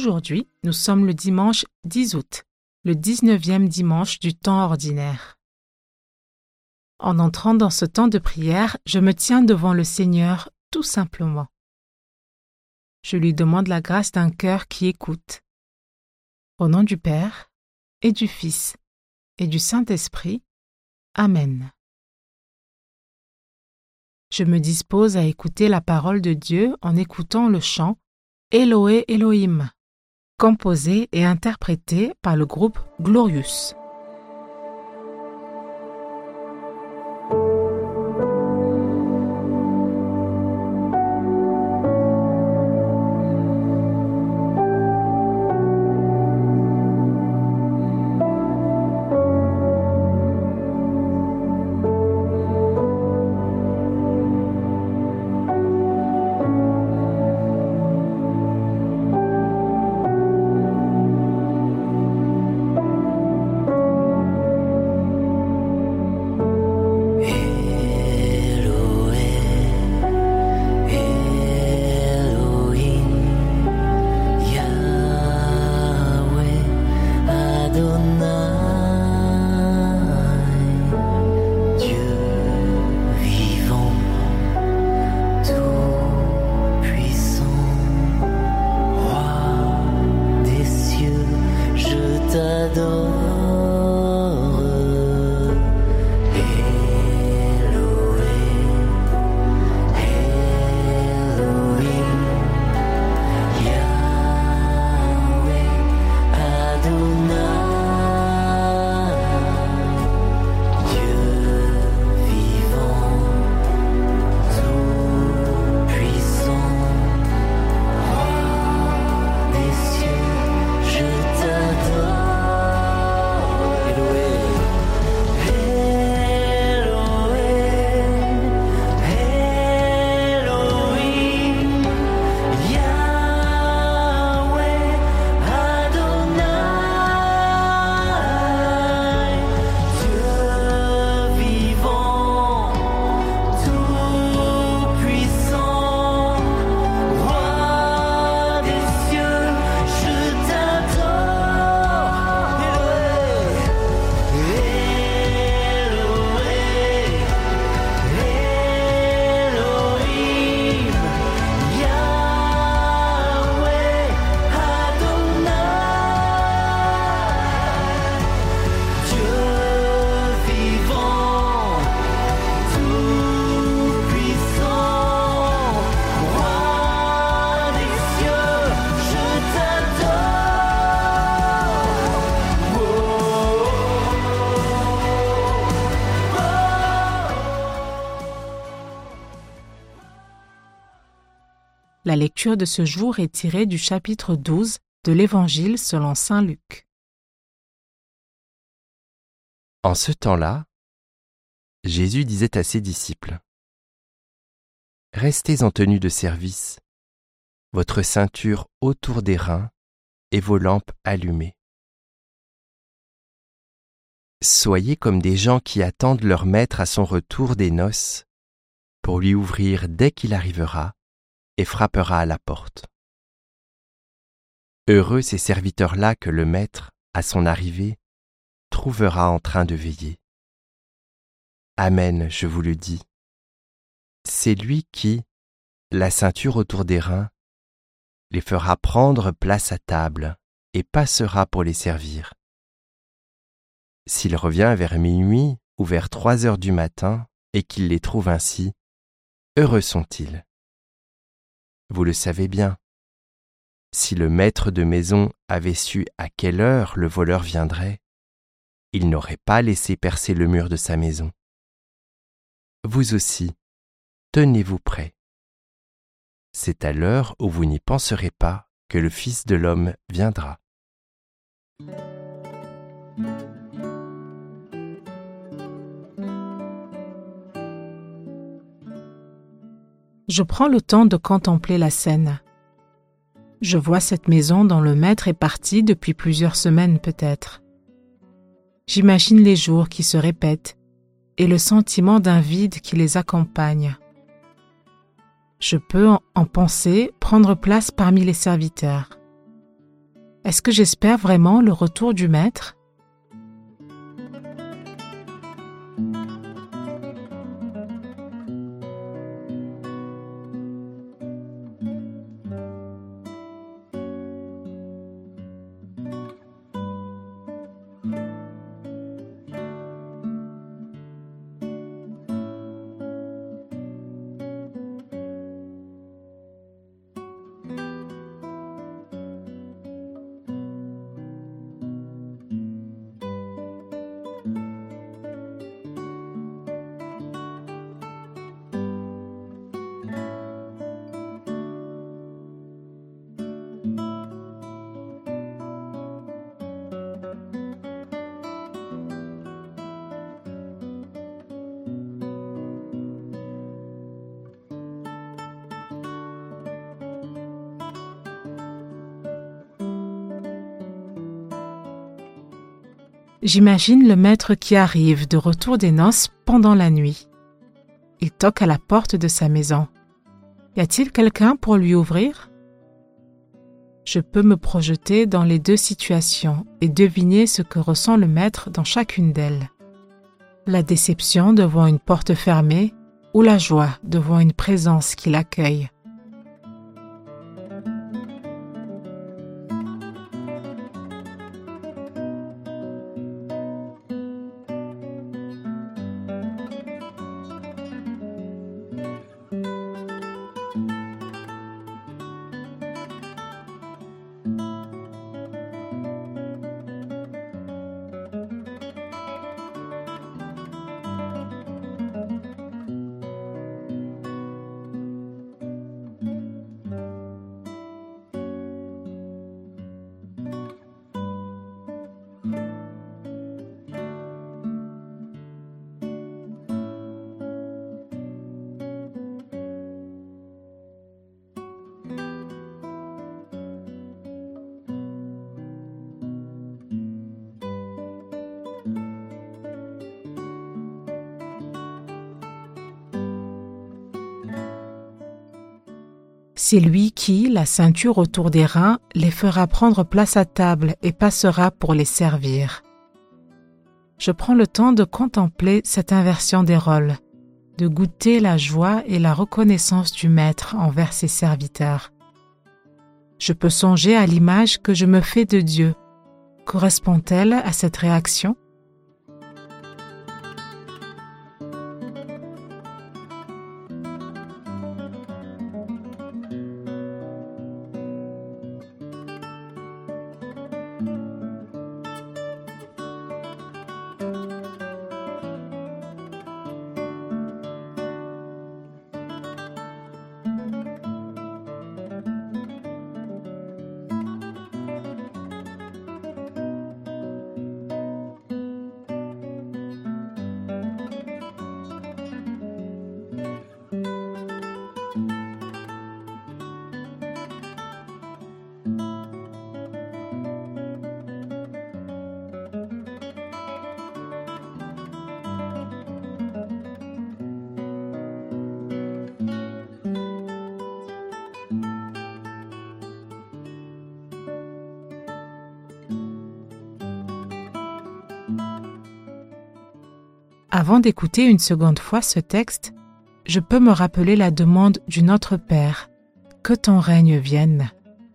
Aujourd'hui, nous sommes le dimanche 10 août, le 19e dimanche du temps ordinaire. En entrant dans ce temps de prière, je me tiens devant le Seigneur tout simplement. Je lui demande la grâce d'un cœur qui écoute. Au nom du Père, et du Fils, et du Saint-Esprit. Amen. Je me dispose à écouter la parole de Dieu en écoutant le chant « Eloé Elohim », composé et interprété par le groupe Glorious. La lecture de ce jour est tirée du chapitre 12 de l'Évangile selon saint Luc. En ce temps-là, Jésus disait à ses disciples : « Restez en tenue de service, votre ceinture autour des reins et vos lampes allumées. Soyez comme des gens qui attendent leur maître à son retour des noces pour lui ouvrir dès qu'il arrivera et frappera à la porte. Heureux ces serviteurs-là que le maître, à son arrivée, trouvera en train de veiller. Amen, je vous le dis. C'est lui qui, la ceinture autour des reins, les fera prendre place à table et passera pour les servir. S'il revient vers minuit ou vers 3 heures du matin et qu'il les trouve ainsi, heureux sont-ils. Vous le savez bien, si le maître de maison avait su à quelle heure le voleur viendrait, il n'aurait pas laissé percer le mur de sa maison. Vous aussi, tenez-vous prêts. C'est à l'heure où vous n'y penserez pas que le Fils de l'homme viendra. Je prends le temps de contempler la scène. Je vois cette maison dont le maître est parti depuis plusieurs semaines peut-être. J'imagine les jours qui se répètent et le sentiment d'un vide qui les accompagne. Je peux, en pensée, prendre place parmi les serviteurs. Est-ce que j'espère vraiment le retour du maître ? J'imagine le maître qui arrive de retour des noces pendant la nuit. Il toque à la porte de sa maison. Y a-t-il quelqu'un pour lui ouvrir ? Je peux me projeter dans les deux situations et deviner ce que ressent le maître dans chacune d'elles. La déception devant une porte fermée ou la joie devant une présence qui l'accueille. C'est lui qui, la ceinture autour des reins, les fera prendre place à table et passera pour les servir. Je prends le temps de contempler cette inversion des rôles, de goûter la joie et la reconnaissance du maître envers ses serviteurs. Je peux songer à l'image que je me fais de Dieu. Correspond-elle à cette réaction ? Avant d'écouter une seconde fois ce texte, je peux me rappeler la demande du Notre Père, « Que ton règne vienne ».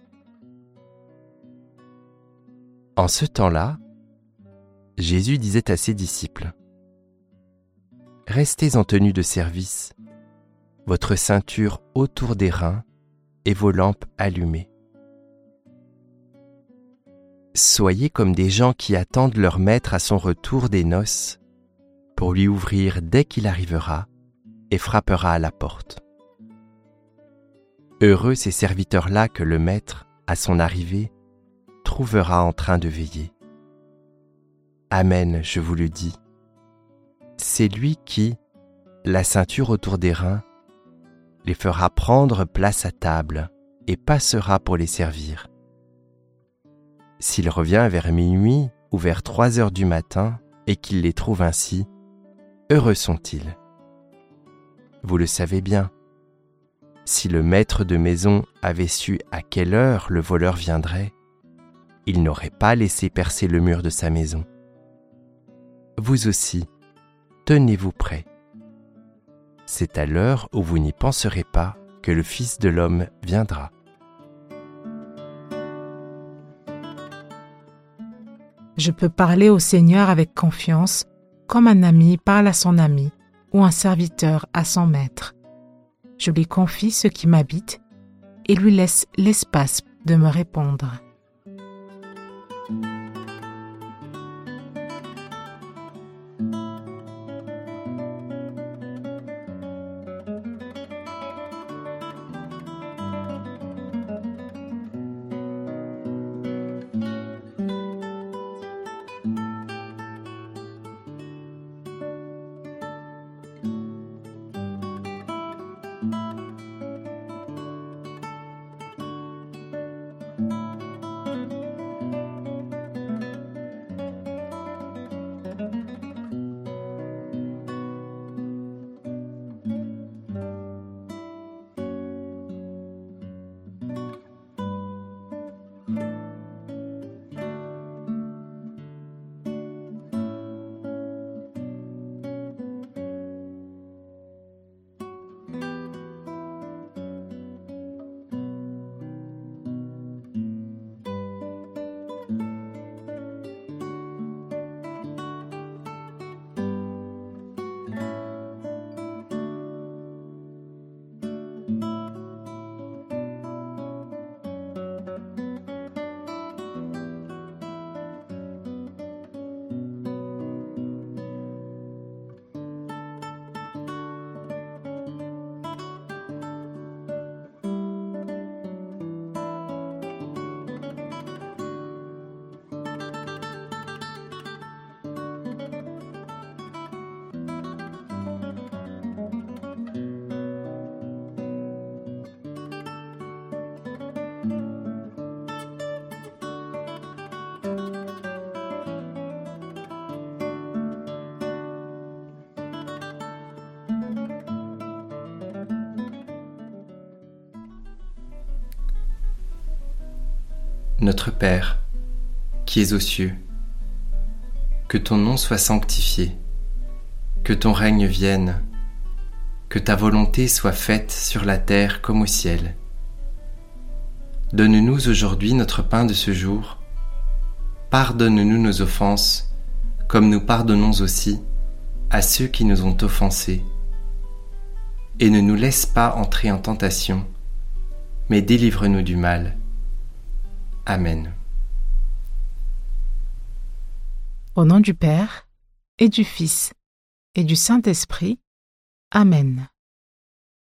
En ce temps-là, Jésus disait à ses disciples : « Restez en tenue de service, votre ceinture autour des reins et vos lampes allumées. Soyez comme des gens qui attendent leur maître à son retour des noces, pour lui ouvrir dès qu'il arrivera et frappera à la porte. Heureux ces serviteurs-là que le maître, à son arrivée, trouvera en train de veiller. Amen, je vous le dis. C'est lui qui, la ceinture autour des reins, les fera prendre place à table et passera pour les servir. S'il revient vers minuit ou vers 3 heures du matin et qu'il les trouve ainsi, heureux sont-ils. Vous le savez bien, si le maître de maison avait su à quelle heure le voleur viendrait, il n'aurait pas laissé percer le mur de sa maison. Vous aussi, tenez-vous prêts. C'est à l'heure où vous n'y penserez pas que le Fils de l'homme viendra. Je peux parler au Seigneur avec confiance, comme un ami parle à son ami ou un serviteur à son maître. Je lui confie ce qui m'habite et lui laisse l'espace de me répondre. Notre Père, qui es aux cieux, que ton nom soit sanctifié, que ton règne vienne, que ta volonté soit faite sur la terre comme au ciel. Donne-nous aujourd'hui notre pain de ce jour. Pardonne-nous nos offenses, comme nous pardonnons aussi à ceux qui nous ont offensés. Et ne nous laisse pas entrer en tentation, mais délivre-nous du mal. Amen. Au nom du Père, et du Fils, et du Saint-Esprit. Amen.